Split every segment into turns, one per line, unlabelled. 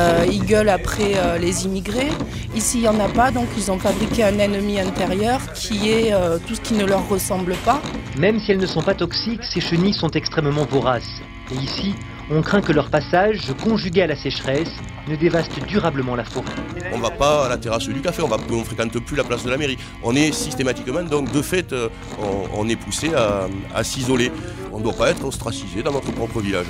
Ils gueulent après les immigrés. Ici, il n'y en a pas, donc ils ont fabriqué un ennemi intérieur qui est tout ce qui ne leur ressemble pas.
Même si elles ne sont pas toxiques, ces chenilles sont extrêmement voraces. Et ici, on craint que leur passage, conjugué à la sécheresse, ne dévaste durablement la forêt.
On ne va pas à la terrasse du café, on ne fréquente plus la place de la mairie. On est systématiquement, donc de fait, on est poussé à s'isoler. On ne doit pas être ostracisé dans notre propre village.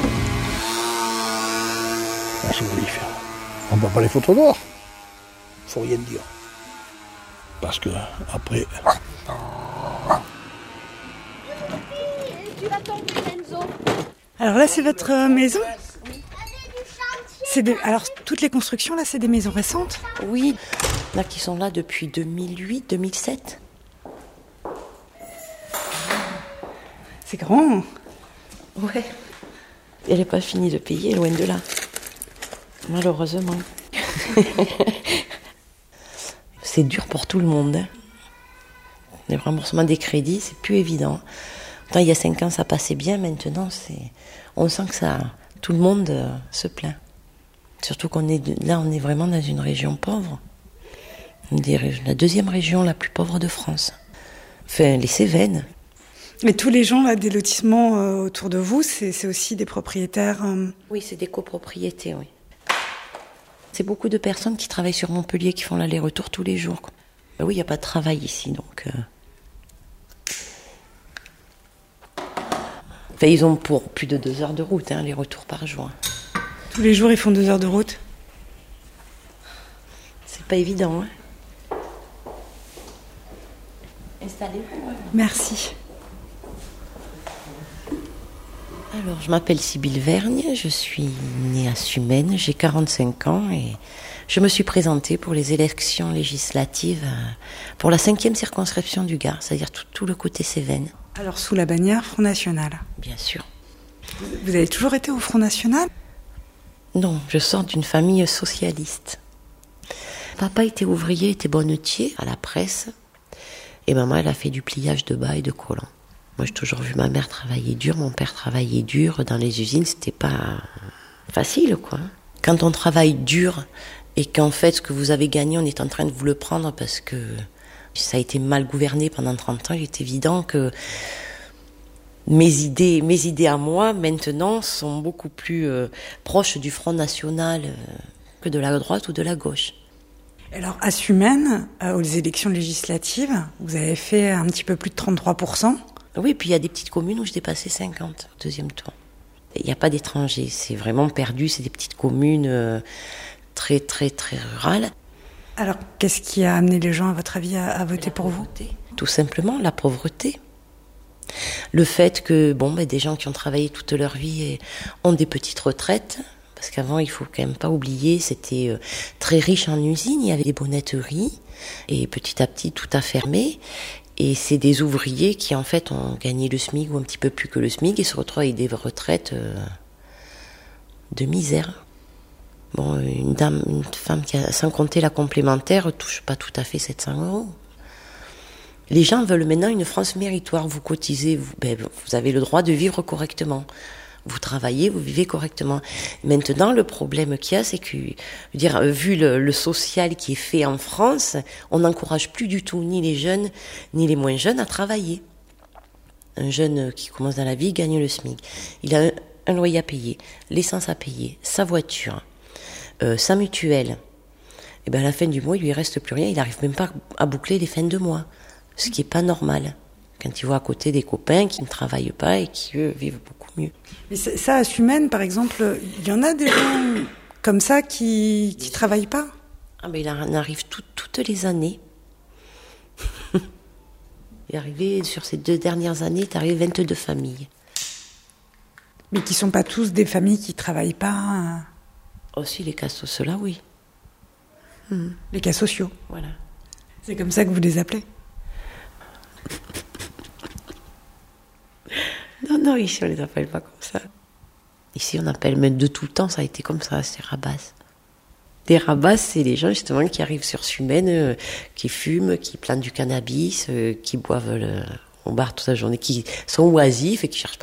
C'est mellifère. On ne voit pas les photos dehors. Faut rien dire. Parce que après.
Alors là, c'est votre maison ? Alors, toutes les constructions, là, c'est des maisons récentes ?
Oui, là, qui sont là depuis 2008, 2007.
C'est grand.
Ouais. Elle n'est pas finie de payer, loin de là. Malheureusement. C'est dur pour tout le monde. Hein. Le remboursement des crédits, c'est plus évident. Tant il y a 5 ans, ça passait bien. Maintenant, on sent que tout le monde se plaint. Surtout on est vraiment dans une région pauvre. La deuxième région la plus pauvre de France. Enfin, les Cévennes.
Et tous les gens là, des lotissements autour de vous, c'est aussi des propriétaires
Oui, c'est des copropriétés, oui. C'est beaucoup de personnes qui travaillent sur Montpellier, qui font l'aller-retour tous les jours. Ben oui, il n'y a pas de travail ici, donc... Enfin, ils ont pour plus de 2 heures de route, les retours par jour.
Tous les jours, ils font 2 heures de route.
C'est pas évident, hein. Installez-vous.
Merci.
Alors, je m'appelle Sybille Vergne, je suis née à Sumène, j'ai 45 ans et je me suis présentée pour les élections législatives pour la 5e circonscription du Gard, c'est-à-dire tout le côté Cévennes.
Alors, sous la bannière Front National ?
Bien sûr.
Vous avez toujours été au Front National ?
Non, je sors d'une famille socialiste. Papa était ouvrier, était bonnetier à la presse. Et maman, elle a fait du pliage de bas et de collants. Moi, j'ai toujours vu ma mère travailler dur, mon père travailler dur. Dans les usines, c'était pas facile, quoi. Quand on travaille dur et qu'en fait, ce que vous avez gagné, on est en train de vous le prendre parce que ça a été mal gouverné pendant 30 ans, il est évident que mes idées à moi, maintenant, sont beaucoup plus proches du Front National que de la droite ou de la gauche.
Alors, à Sumène, aux élections législatives, vous avez fait un petit peu plus de 33%.
Oui, puis il y a des petites communes où j'ai dépassé 50 au deuxième tour. Il n'y a pas d'étrangers, c'est vraiment perdu, c'est des petites communes très, très, très rurales.
Alors, qu'est-ce qui a amené les gens, à votre avis, à voter pour vous ?
Tout simplement, la pauvreté. Le fait que des gens qui ont travaillé toute leur vie ont des petites retraites, parce qu'avant, il faut quand même pas oublier, c'était très riche en usines, il y avait des bonnetteries, et petit à petit, tout a fermé. Et c'est des ouvriers qui, en fait, ont gagné le SMIC ou un petit peu plus que le SMIC et se retrouvent avec des retraites de misère. Bon, une femme qui a, sans compter la complémentaire, touche pas tout à fait 700 €. Les gens veulent maintenant une France méritoire. Vous cotisez, vous avez le droit de vivre correctement. Vous travaillez, vous vivez correctement. Maintenant, le problème qu'il y a, c'est que, vu le social qui est fait en France, on n'encourage plus du tout ni les jeunes, ni les moins jeunes à travailler. Un jeune qui commence dans la vie gagne le SMIC. Il a un loyer à payer, l'essence à payer, sa voiture, sa mutuelle. Et à la fin du mois, il lui reste plus rien. Il n'arrive même pas à boucler les fins de mois. Ce qui n'est pas normal. Quand il voit à côté des copains qui ne travaillent pas et qui, eux, vivent beaucoup mieux.
Mais ça, à Sumène, par exemple, il y en a des gens comme ça qui ne travaillent pas ?
Il en arrive toutes les années. Il est arrivé, sur ces 2 dernières années, il est arrivé 22 familles.
Mais qui ne sont pas tous des familles qui ne travaillent pas ?
Aussi, les cas sociaux, là, oui.
Les cas sociaux.
Voilà.
C'est comme ça que vous les appelez ?
Non, ici on les appelle pas comme ça. Ici on appelle, même de tout le temps, ça a été comme ça, c'est rabasses. Les rabasses, c'est les gens justement qui arrivent sur Sumène, qui fument, qui plantent du cannabis, qui boivent au bar toute la journée, qui sont oisifs et qui cherchent pas